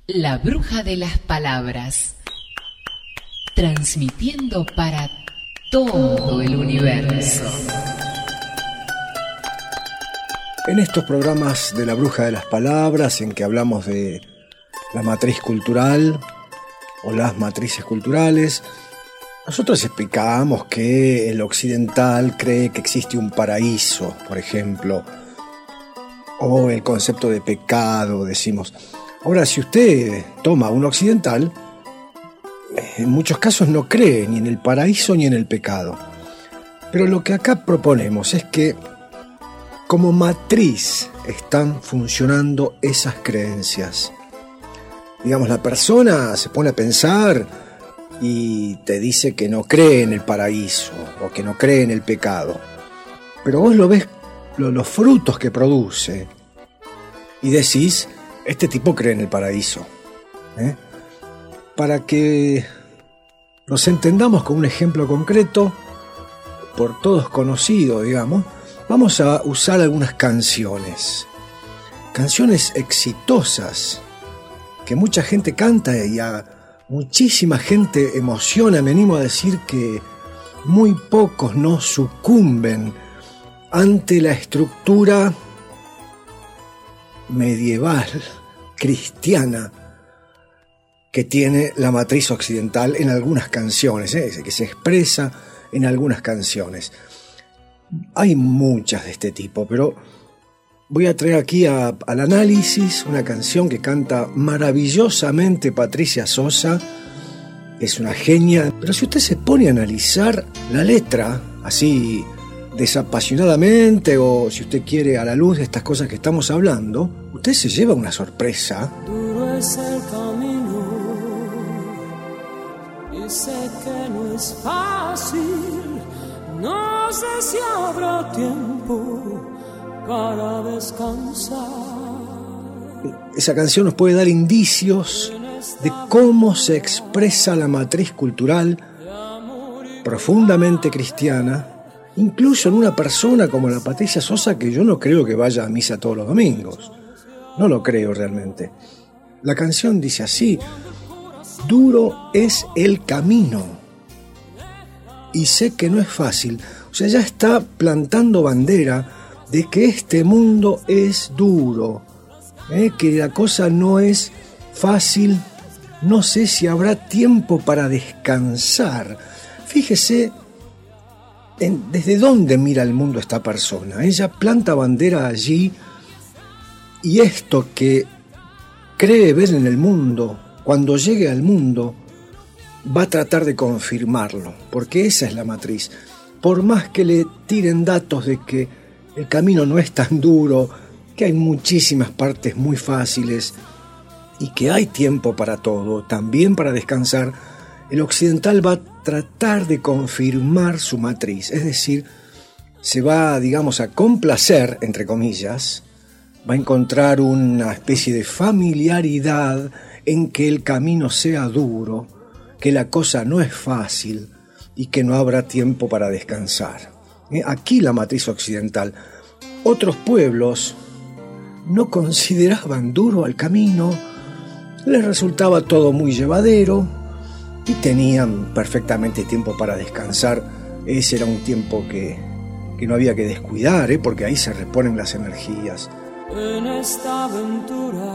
La bruja de las palabras, transmitiendo para todo el universo. En estos programas de La Bruja de las Palabras, en que hablamos de la matriz cultural o las matrices culturales, nosotros explicamos que el occidental cree que existe un paraíso, por ejemplo, o el concepto de pecado, decimos. Ahora, si usted toma un occidental, en muchos casos no cree ni en el paraíso ni en el pecado. Pero lo que acá proponemos es que como matriz están funcionando esas creencias. Digamos, la persona se pone a pensar y te dice que no cree en el paraíso o que no cree en el pecado. Pero vos lo ves, los frutos que produce, y decís, este tipo cree en el paraíso. Para que nos entendamos con un ejemplo concreto, por todos conocido, digamos, vamos a usar algunas canciones exitosas, que mucha gente canta y a muchísima gente emociona. Me animo a decir que muy pocos no sucumben ante la estructura medieval, cristiana, que tiene la matriz occidental en algunas canciones, que se expresa en algunas canciones. Hay muchas de este tipo, pero voy a traer aquí al análisis una canción que canta maravillosamente Patricia Sosa. Es una genia, pero si usted se pone a analizar la letra así desapasionadamente, o si usted quiere a la luz de estas cosas que estamos hablando, usted se lleva una sorpresa. Duro es el camino y sé que no es fácil, no sé si habrá tiempo para descansar. Esa canción nos puede dar indicios de cómo se expresa la matriz cultural profundamente cristiana, incluso en una persona como la Patricia Sosa, que yo no creo que vaya a misa todos los domingos. No lo creo realmente. La canción dice así: duro es el camino y sé que no es fácil. O sea, ya está plantando bandera de que este mundo es duro, que la cosa no es fácil. No sé si habrá tiempo para descansar. Fíjese desde dónde mira el mundo esta persona. Ella planta bandera allí, y esto que cree ver en el mundo, cuando llegue al mundo, va a tratar de confirmarlo, porque esa es la matriz. Por más que le tiren datos de que el camino no es tan duro, que hay muchísimas partes muy fáciles y que hay tiempo para todo, también para descansar, el occidental va a tratar de confirmar su matriz. Es decir, se va, digamos, a complacer, entre comillas, va a encontrar una especie de familiaridad en que el camino sea duro, que la cosa no es fácil y que no habrá tiempo para descansar. Aquí la matriz occidental. Otros pueblos no consideraban duro el camino, les resultaba todo muy llevadero y tenían perfectamente tiempo para descansar. Ese era un tiempo que no había que descuidar, porque ahí se reponen las energías. En esta aventura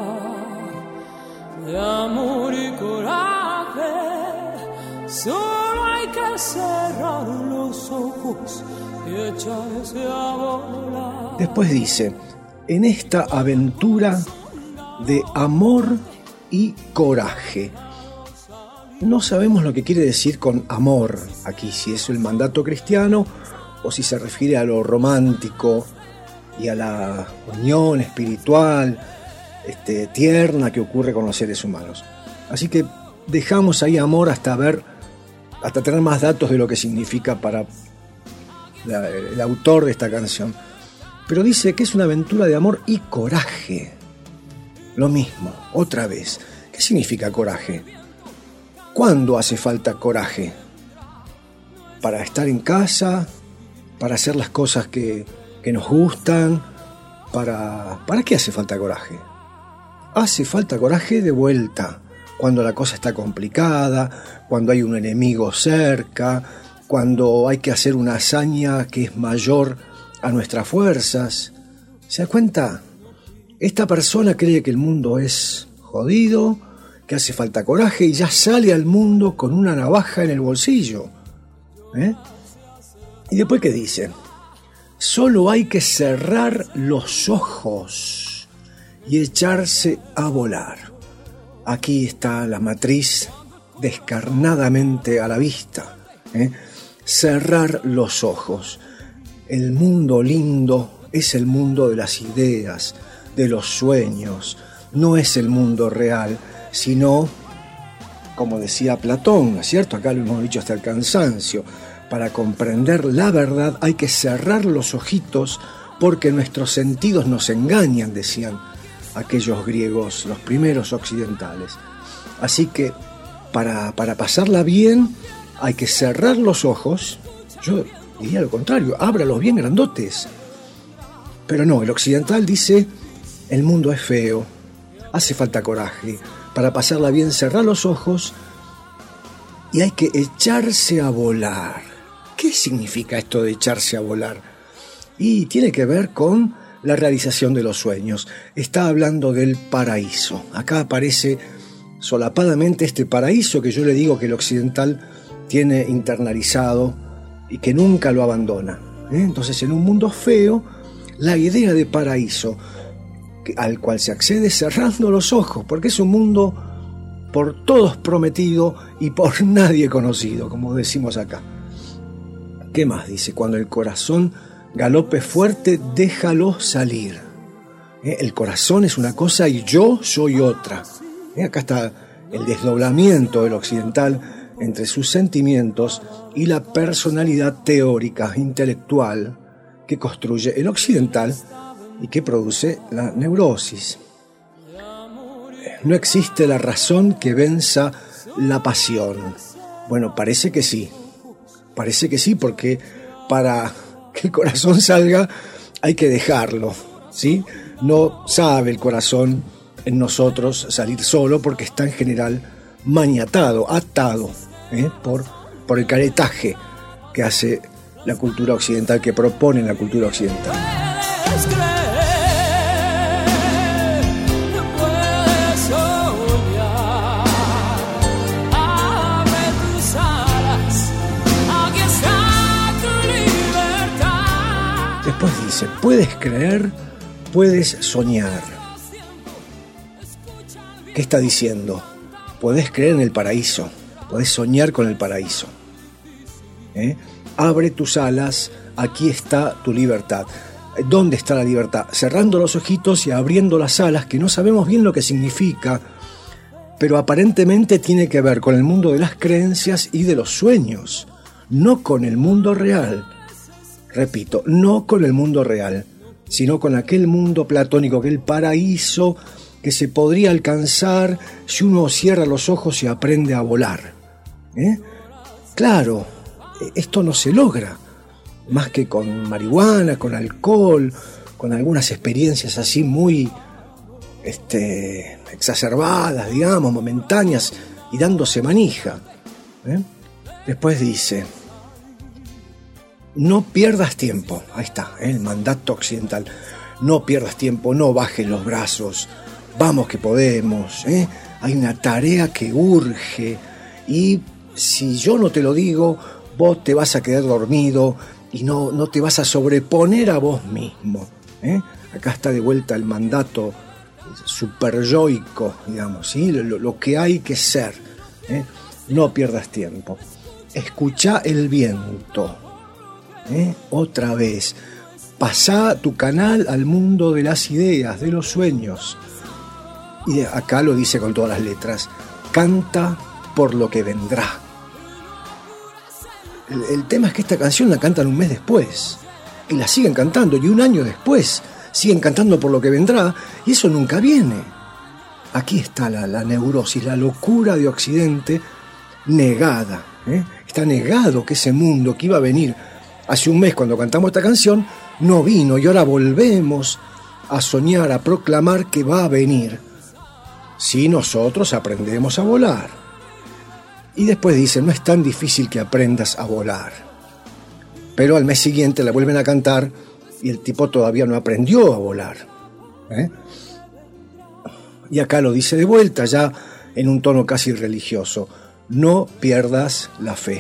de amor y coraje, solo hay que cerrar los ojos y echarse a volar. Después dice: en esta aventura de amor y coraje. No sabemos lo que quiere decir con amor aquí, si es el mandato cristiano o si se refiere a lo romántico y a la unión espiritual tierna que ocurre con los seres humanos. Así que dejamos ahí amor hasta tener más datos de lo que significa para el autor de esta canción. Pero dice que es una aventura de amor y coraje. Lo mismo, otra vez. ¿Qué significa coraje? ¿Cuándo hace falta coraje? ¿Para estar en casa? ¿Para hacer las cosas que nos gustan? ¿Para qué hace falta coraje? hace falta coraje de vuelta, cuando la cosa está complicada, cuando hay un enemigo cerca, cuando hay que hacer una hazaña que es mayor a nuestras fuerzas. ¿Se da cuenta? Esta persona cree que el mundo es jodido, que hace falta coraje y ya sale al mundo con una navaja en el bolsillo. ¿Y después qué dice? Solo hay que cerrar los ojos y echarse a volar. Aquí está la matriz descarnadamente a la vista. Cerrar los ojos. El mundo lindo es el mundo de las ideas, de los sueños. No es el mundo real, sino, como decía Platón, ¿no es cierto? Acá lo hemos dicho hasta el cansancio. Para comprender la verdad hay que cerrar los ojitos porque nuestros sentidos nos engañan, decían aquellos griegos, los primeros occidentales. Así que para pasarla bien hay que cerrar los ojos. Yo diría lo contrario, ábralos bien grandotes. Pero no, el occidental dice, el mundo es feo, hace falta coraje. Para pasarla bien, cerrar los ojos y hay que echarse a volar. ¿Qué significa esto de echarse a volar? Y tiene que ver con la realización de los sueños. Está hablando del paraíso. Acá aparece solapadamente este paraíso que yo le digo que el occidental tiene internalizado y que nunca lo abandona. Entonces, en un mundo feo, la idea de paraíso al cual se accede cerrando los ojos, porque es un mundo por todos prometido y por nadie conocido, como decimos acá. ¿Qué más dice? Cuando el corazón galope fuerte, déjalo salir. El corazón es una cosa y yo soy otra. Acá está el desdoblamiento del occidental entre sus sentimientos y la personalidad teórica, intelectual, que construye el occidental y que produce la neurosis. No existe la razón que venza la pasión. Bueno, parece que sí. Parece que sí, porque para que el corazón salga hay que dejarlo, ¿sí? No sabe el corazón en nosotros salir solo porque está en general maniatado, atado, por el caretaje que hace la cultura occidental, que propone la cultura occidental. Después dice, puedes creer, puedes soñar. ¿Qué está diciendo? Puedes creer en el paraíso, puedes soñar con el paraíso. Abre tus alas, aquí está tu libertad. ¿Dónde está la libertad? Cerrando los ojitos y abriendo las alas, que no sabemos bien lo que significa, pero aparentemente tiene que ver con el mundo de las creencias y de los sueños, no con el mundo real. Repito, no con el mundo real, sino con aquel mundo platónico, aquel paraíso que se podría alcanzar si uno cierra los ojos y aprende a volar. Claro, esto no se logra más que con marihuana, con alcohol, con algunas experiencias así muy exacerbadas, digamos, momentáneas y dándose manija. Después dice, no pierdas tiempo. Ahí está, el mandato occidental. No pierdas tiempo, no bajes los brazos. Vamos que podemos. Hay una tarea que urge. Y si yo no te lo digo, vos te vas a quedar dormido y no te vas a sobreponer a vos mismo. Acá está de vuelta el mandato superyoico, digamos, ¿sí? Lo que hay que ser. No pierdas tiempo. Escuchá el viento. Otra vez, pasá tu canal al mundo de las ideas, de los sueños. Y acá lo dice con todas las letras, canta por lo que vendrá. El tema es que esta canción la cantan un mes después y la siguen cantando, y un año después siguen cantando por lo que vendrá, y eso nunca viene. Aquí está la neurosis, la locura de Occidente negada. Está negado que ese mundo que iba a venir hace un mes cuando cantamos esta canción no vino, y ahora volvemos a soñar, a proclamar que va a venir. si nosotros aprendemos a volar. Y después dice, no es tan difícil que aprendas a volar. Pero al mes siguiente la vuelven a cantar y el tipo todavía no aprendió a volar. Y acá lo dice de vuelta, ya en un tono casi religioso. No pierdas la fe.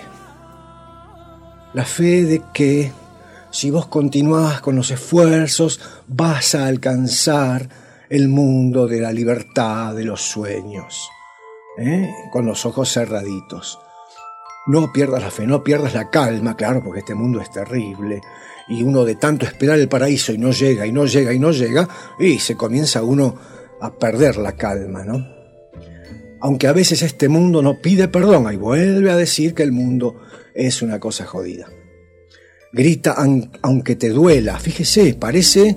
La fe de que si vos continuás con los esfuerzos, vas a alcanzar el mundo de la libertad, de los sueños, con los ojos cerraditos. No pierdas la fe, no pierdas la calma, claro, porque este mundo es terrible, y uno de tanto esperar el paraíso y no llega, y no llega, y no llega, y se comienza uno a perder la calma, ¿no? Aunque a veces este mundo no pide perdón, y vuelve a decir que el mundo es una cosa jodida. Grita aunque te duela. Fíjese, parece,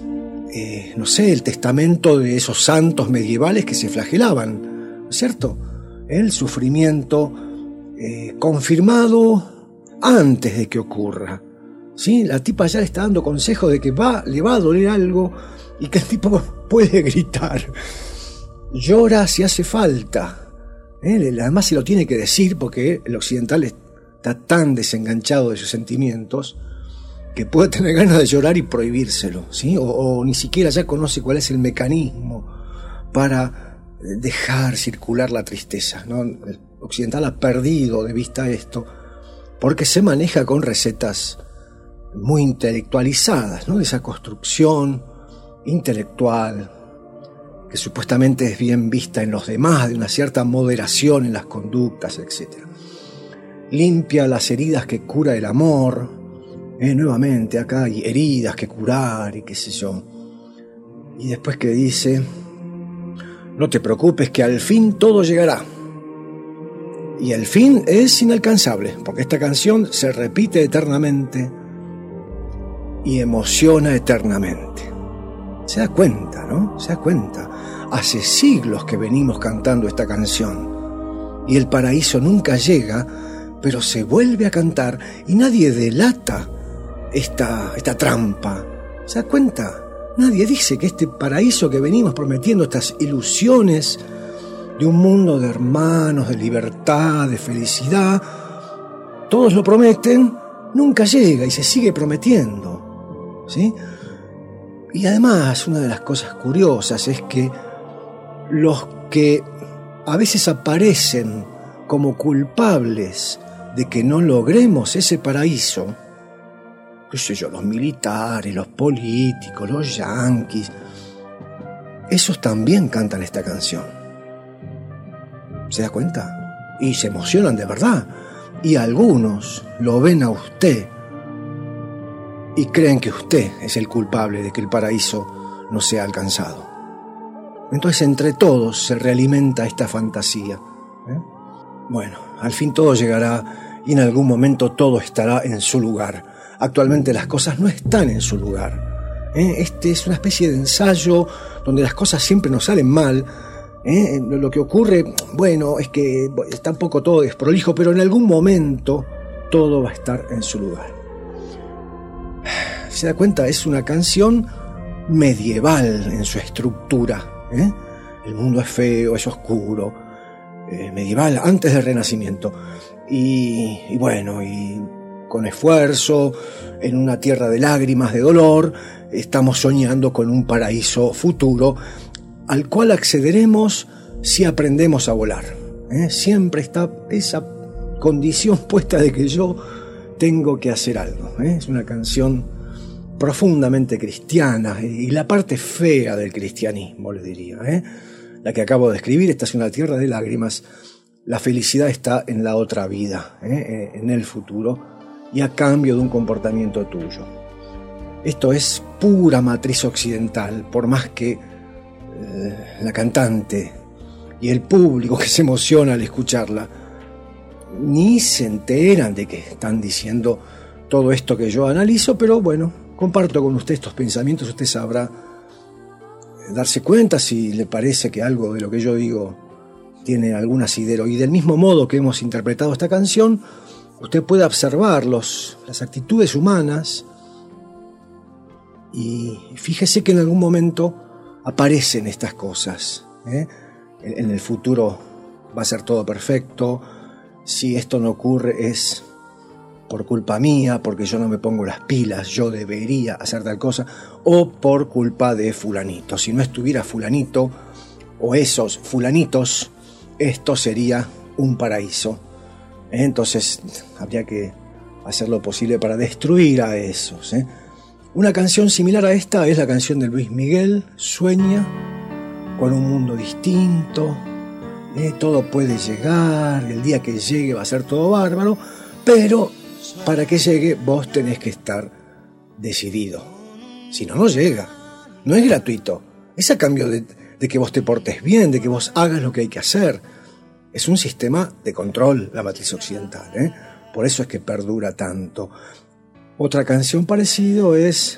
no sé, el testamento de esos santos medievales que se flagelaban, ¿no es cierto? El sufrimiento confirmado antes de que ocurra. ¿Sí? La tipa ya le está dando consejo de que le va a doler algo y que el tipo puede gritar. Llora si hace falta. Además se lo tiene que decir porque el occidental está tan desenganchado de sus sentimientos que puede tener ganas de llorar y prohibírselo, ¿sí? O ni siquiera ya conoce cuál es el mecanismo para dejar circular la tristeza, ¿no? El occidental ha perdido de vista esto porque se maneja con recetas muy intelectualizadas, ¿no? De esa construcción intelectual que supuestamente es bien vista en los demás, de una cierta moderación en las conductas, etc. Limpia las heridas que cura el amor. Nuevamente acá hay heridas que curar y qué sé yo. Y después que dice, no te preocupes que al fin todo llegará. Y el fin es inalcanzable, porque esta canción se repite eternamente y emociona eternamente. Se da cuenta, ¿no? Se da cuenta. Hace siglos que venimos cantando esta canción y el paraíso nunca llega, pero se vuelve a cantar y nadie delata esta trampa. ¿Se da cuenta? Nadie dice que este paraíso que venimos prometiendo, estas ilusiones de un mundo de hermanos, de libertad, de felicidad, todos lo prometen, nunca llega y se sigue prometiendo, ¿sí? Y además, una de las cosas curiosas es que los que a veces aparecen como culpables de que no logremos ese paraíso, qué sé yo, los militares, los políticos, los yanquis, esos también cantan esta canción. ¿Se da cuenta? Y se emocionan de verdad. Y algunos lo ven a usted y creen que usted es el culpable de que el paraíso no sea alcanzado. Entonces entre todos se realimenta esta fantasía. Bueno, al fin todo llegará y en algún momento todo estará en su lugar. Actualmente las cosas no están en su lugar. Este es una especie de ensayo donde las cosas siempre nos salen mal. Lo que ocurre, bueno, es que está un poco todo desprolijo, pero en algún momento todo va a estar en su lugar. ¿Se da cuenta? Es una canción medieval en su estructura. El mundo es feo, es oscuro, medieval, antes del Renacimiento. Y bueno, y con esfuerzo, en una tierra de lágrimas, de dolor, estamos soñando con un paraíso futuro al cual accederemos si aprendemos a volar. Siempre está esa condición puesta de que yo tengo que hacer algo. Es una canción profundamente cristiana y la parte fea del cristianismo, les diría. La que acabo de escribir, esta es una tierra de lágrimas. La felicidad está en la otra vida, en el futuro, y a cambio de un comportamiento tuyo. Esto es pura matriz occidental, por más que la cantante y el público que se emociona al escucharla ni se enteran de que están diciendo todo esto que yo analizo, pero bueno, comparto con usted estos pensamientos. Usted sabrá darse cuenta si le parece que algo de lo que yo digo tiene algún asidero. Y del mismo modo que hemos interpretado esta canción, usted puede observar las actitudes humanas y fíjese que en algún momento aparecen estas cosas. en el futuro va a ser todo perfecto, si esto no ocurre es por culpa mía, porque yo no me pongo las pilas, yo debería hacer tal cosa, o por culpa de fulanito. Si no estuviera fulanito o esos fulanitos, esto sería un paraíso. Entonces habría que hacer lo posible para destruir a esos. Una canción similar a esta es la canción de Luis Miguel, Sueña con un mundo distinto. Todo puede llegar, el día que llegue va a ser todo bárbaro, pero para que llegue vos tenés que estar decidido. Si no, no llega. No es gratuito. Es a cambio de que vos te portes bien, de que vos hagas lo que hay que hacer. Es un sistema de control, la matriz occidental, Por eso es que perdura tanto. Otra canción parecida es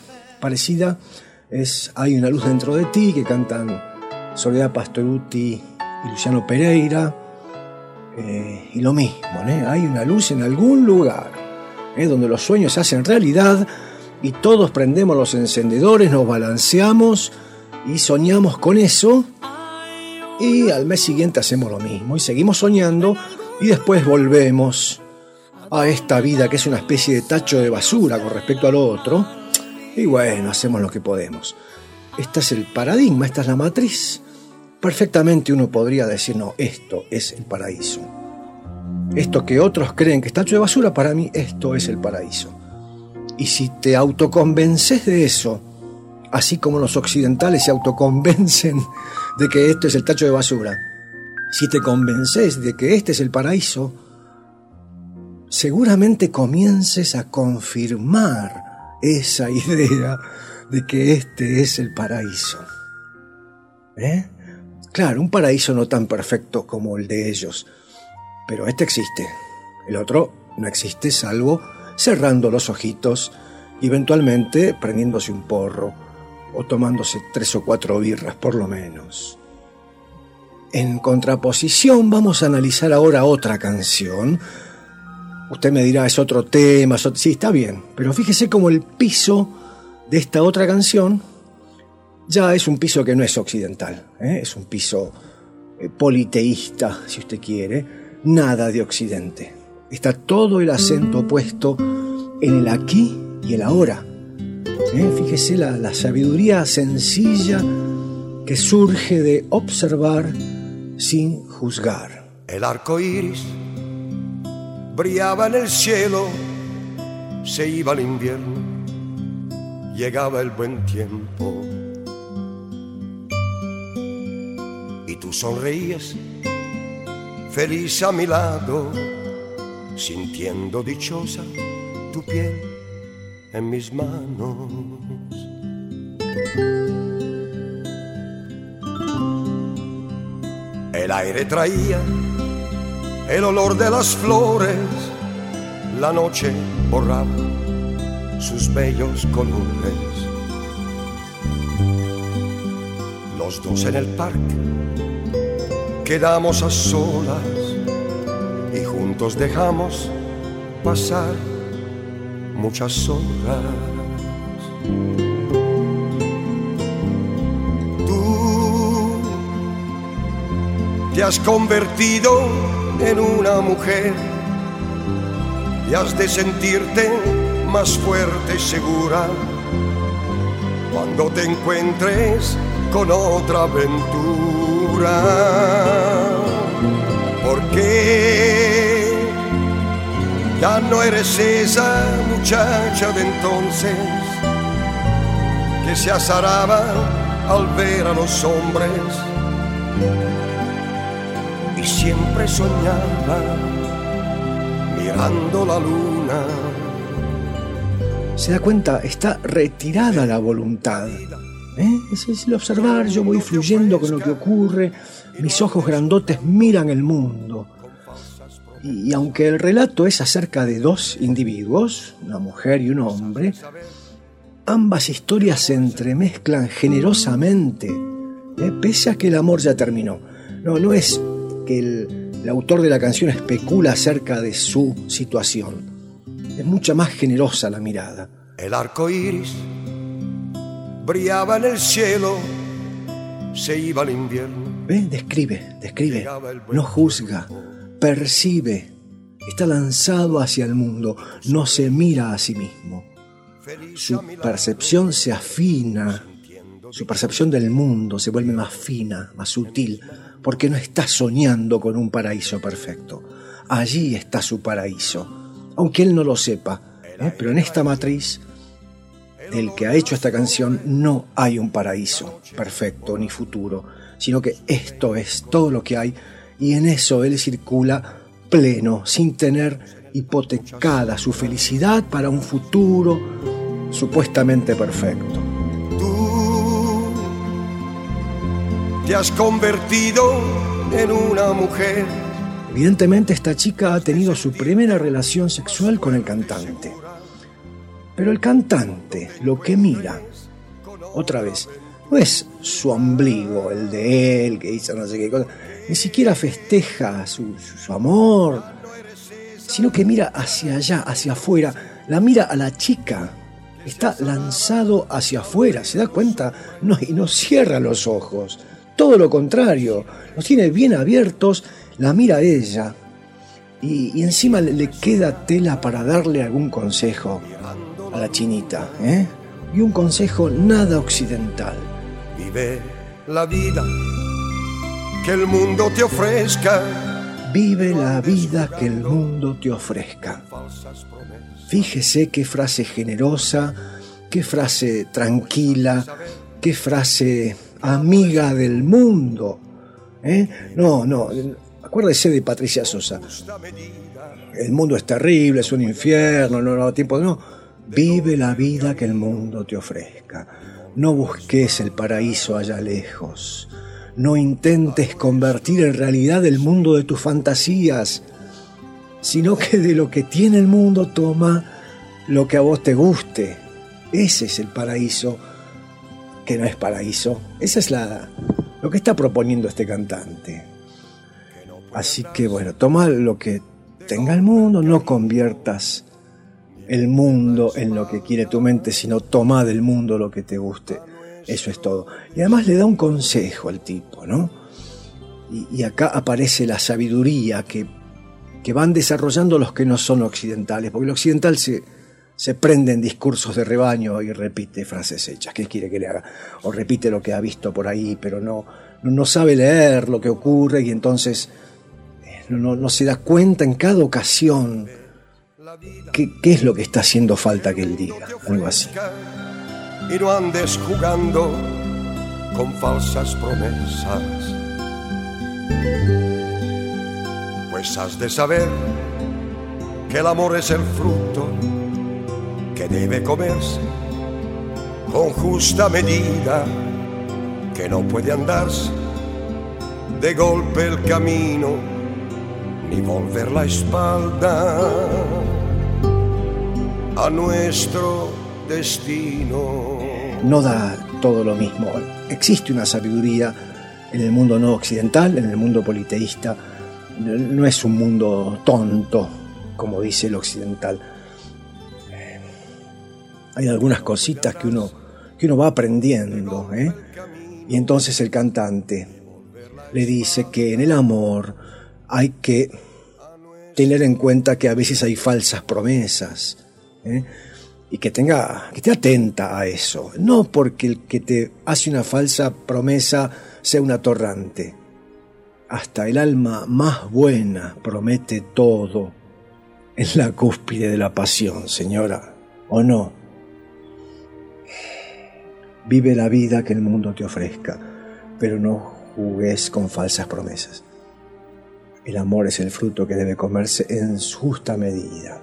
Hay una luz dentro de ti, que cantan Soledad Pastorutti y Luciano Pereira. Y lo mismo, hay una luz en algún lugar, donde los sueños se hacen realidad y todos prendemos los encendedores, nos balanceamos y soñamos con eso, y al mes siguiente hacemos lo mismo y seguimos soñando, y después volvemos a esta vida que es una especie de tacho de basura con respecto al otro, y bueno, hacemos lo que podemos. Este es el paradigma, esta es la matriz. Perfectamente uno podría decir, no, esto es el paraíso. Esto que otros creen que es tacho de basura, para mí esto es el paraíso. Y si te autoconvences de eso, así como los occidentales se autoconvencen de que esto es el tacho de basura, si te convences de que este es el paraíso, seguramente comiences a confirmar esa idea de que este es el paraíso. Claro, un paraíso no tan perfecto como el de ellos, pero este existe. El otro no existe, salvo cerrando los ojitos y eventualmente prendiéndose un porro o tomándose 3 o 4 birras por lo menos. En contraposición vamos a analizar ahora otra canción. Usted me dirá, es otro tema, sí, está bien, pero fíjese cómo el piso de esta otra canción ya es un piso que no es occidental, es un piso politeísta, si usted quiere, nada de occidente. Está todo el acento puesto en el aquí y el ahora. Fíjese la sabiduría sencilla que surge de observar sin juzgar. El arco iris brillaba en el cielo, se iba el invierno, llegaba el buen tiempo. Y tú sonreías, feliz a mi lado, sintiendo dichosa tu piel en mis manos. El aire traía el olor de las flores, la noche borraba sus bellos colores. Los dos en el parque quedamos a solas y juntos dejamos pasar muchas horas. Tú te has convertido en una mujer y has de sentirte más fuerte y segura cuando te encuentres con otra aventura, porque ya no eres esa muchacha de entonces que se azaraba al ver a los hombres y siempre soñaba mirando la luna. ¿Se da cuenta? Está retirada la voluntad. Es el observar, yo voy fluyendo con lo que ocurre, mis ojos grandotes miran el mundo. Y aunque el relato es acerca de dos individuos, una mujer y un hombre, ambas historias se entremezclan generosamente, pese a que el amor ya terminó. No es que el autor de la canción especula acerca de su situación. Es mucha más generosa la mirada. El arco iris brillaba en el cielo, se iba el invierno, ¿Ve? Describe, no juzga, percibe, está lanzado hacia el mundo, no se mira a sí mismo. Su percepción se afina, su percepción del mundo se vuelve más fina, más sutil, porque no está soñando con un paraíso perfecto. Allí está su paraíso, aunque él no lo sepa, pero en esta matriz del que ha hecho esta canción no hay un paraíso perfecto ni futuro, sino que esto es todo lo que hay, y en eso él circula pleno, sin tener hipotecada su felicidad para un futuro supuestamente perfecto. Tú te has convertido en una mujer. Evidentemente esta chica ha tenido su primera relación sexual con el cantante. Pero el cantante lo que mira, otra vez, no es su ombligo, el de él, que hizo no sé qué cosa, ni siquiera festeja su amor, sino que mira hacia allá, hacia afuera, la mira a la chica, está lanzado hacia afuera, ¿se da cuenta? Y no cierra los ojos, todo lo contrario, los tiene bien abiertos, la mira a ella, y encima le queda tela para darle algún consejo a la chinita, y un consejo nada occidental. Vive la vida que el mundo te ofrezca. Vive la vida que el mundo te ofrezca. Fíjese qué frase generosa, qué frase tranquila, qué frase amiga del mundo. No, acuérdese de Patricia Sosa. El mundo es terrible, es un infierno, no, tiempo, no. Vive la vida que el mundo te ofrezca. No busques el paraíso allá lejos. No intentes convertir en realidad el mundo de tus fantasías, sino que de lo que tiene el mundo toma lo que a vos te guste. Ese es el paraíso, que no es paraíso. Esa es lo que está proponiendo este cantante. Así que bueno, toma lo que tenga el mundo, no conviertas el mundo en lo que quiere tu mente, sino toma del mundo lo que te guste. Eso es todo. Y además le da un consejo al tipo, ¿no? Y acá aparece la sabiduría que van desarrollando los que no son occidentales, porque el occidental se prende en discursos de rebaño y repite frases hechas. ¿Qué quiere que le haga? O repite lo que ha visto por ahí, pero no sabe leer lo que ocurre, y entonces no se da cuenta en cada ocasión qué es lo que está haciendo falta que él diga, algo así. Y no andes jugando con falsas promesas, pues has de saber que el amor es el fruto que debe comerse con justa medida, que no puede andarse de golpe el camino ni volver la espalda a nuestro destino. No da todo lo mismo. Existe una sabiduría en el mundo no occidental, en el mundo politeísta. No es un mundo tonto, como dice el occidental. Hay algunas cositas que uno va aprendiendo, Y entonces el cantante le dice que en el amor hay que tener en cuenta que a veces hay falsas promesas, y que esté atenta a eso. No porque el que te hace una falsa promesa sea un atorrante. Hasta el alma más buena promete todo en la cúspide de la pasión, señora, ¿o no? Vive la vida que el mundo te ofrezca, pero no jugues con falsas promesas. El amor es el fruto que debe comerse en su justa medida.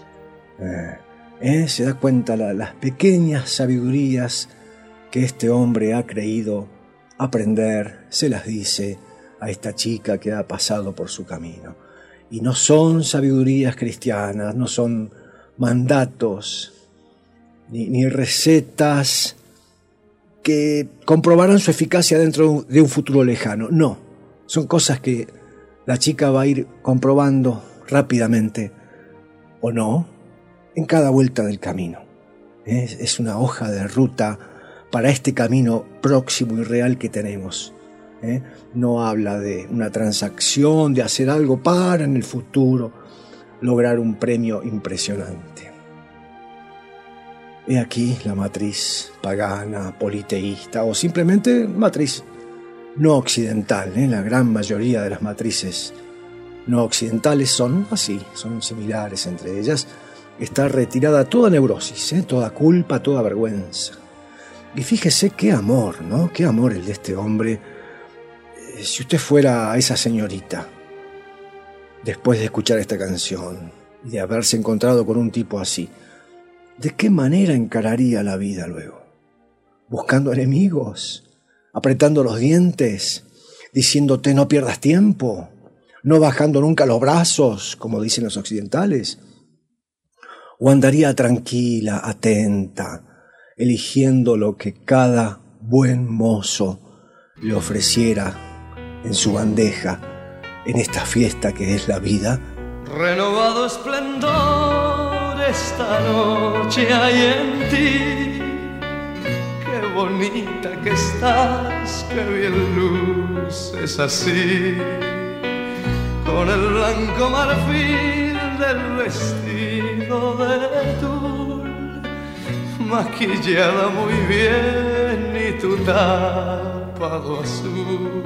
Se da cuenta las pequeñas sabidurías que este hombre ha creído aprender, se las dice a esta chica que ha pasado por su camino. Y no son sabidurías cristianas, no son mandatos, ni recetas que comprobarán su eficacia dentro de un futuro lejano. No, son cosas que la chica va a ir comprobando rápidamente, o no, en cada vuelta del camino. Es una hoja de ruta para este camino próximo y real que tenemos, No habla de una transacción, de hacer algo para en el futuro lograr un premio impresionante. He aquí la matriz pagana, politeísta o simplemente matriz no occidental. La gran mayoría de las matrices no occidentales son así, son similares entre ellas. Está retirada toda neurosis, toda culpa, toda vergüenza. Y fíjese qué amor, ¿no? Qué amor el de este hombre. Si usted fuera esa señorita, después de escuchar esta canción y de haberse encontrado con un tipo así, ¿de qué manera encararía la vida luego? ¿Buscando enemigos? ¿Apretando los dientes? ¿Diciéndote no pierdas tiempo? ¿No bajando nunca los brazos, como dicen los occidentales? ¿O andaría tranquila, atenta, eligiendo lo que cada buen mozo le ofreciera en su bandeja en esta fiesta que es la vida? Renovado esplendor esta noche hay en ti. Qué bonita que estás, qué bien luces así, con el blanco marfil del vestido de tul, maquillada muy bien y tu tapado azul.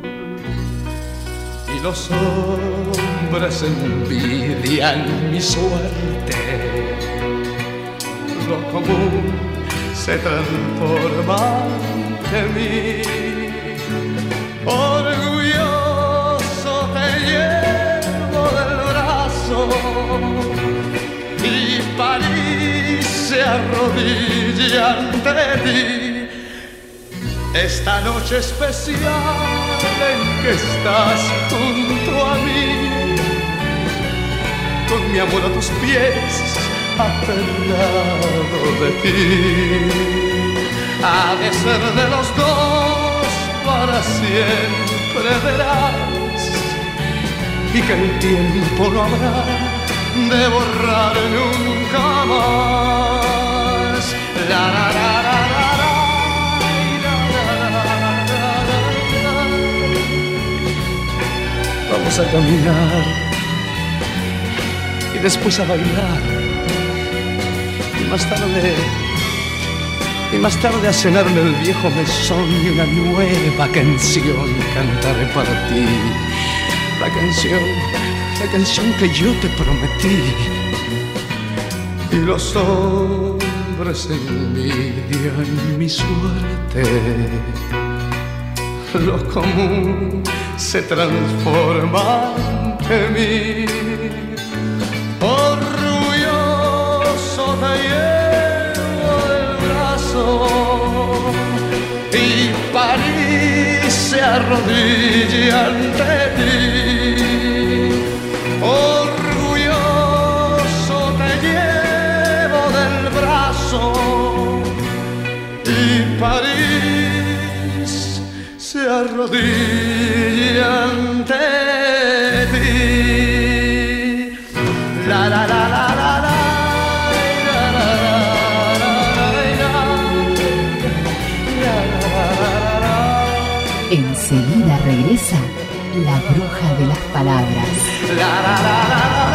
Y los hombres envidian mi suerte, lo común se transforma en mí. Orgulloso te llevo del brazo y París se arrodilla ante ti. Esta noche especial en que estás junto a mí, con mi amor a tus pies, aferrado de ti. Ha de ser de los dos para siempre, verás, y que el tiempo no habrá de borrar nunca más. La, la, la, la, la, la. Vamos a caminar y después a bailar y más tarde a cenar en el viejo mesón y una nueva canción cantaré para ti. La canción que yo te prometí. Y los hombres envidian mi suerte, lo común se transforma en mí. Orgulloso te llevo del brazo y París se arrodilla ante ti. Orgulloso te llevo del brazo y París se arrodilla ante ti. La la la la la la. Enseguida regresa la bruja de las palabras. La la la la la.